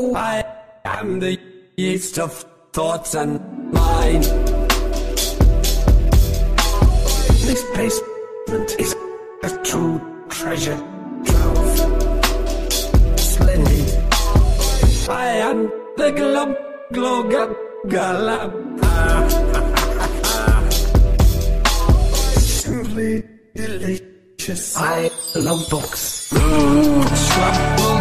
Oh, I am the yeast of thoughts and mind. This basement is a true treasure trove. Splendid. I am the glum glogum galam. Simply delicious. I love books. Trouble